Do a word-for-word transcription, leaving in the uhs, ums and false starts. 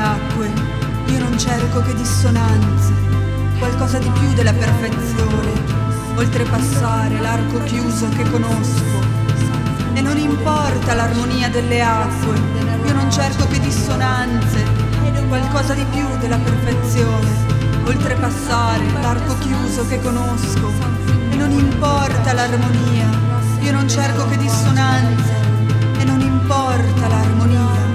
acque, io non cerco che dissonanze, qualcosa di più della perfezione, oltrepassare l'arco chiuso che conosco. E non importa l'armonia delle acque, io non cerco che dissonanze, qualcosa di più della perfezione, oltrepassare l'arco chiuso che conosco. E non importa l'armonia, io non cerco che dissonanze, e non importa l'armonia,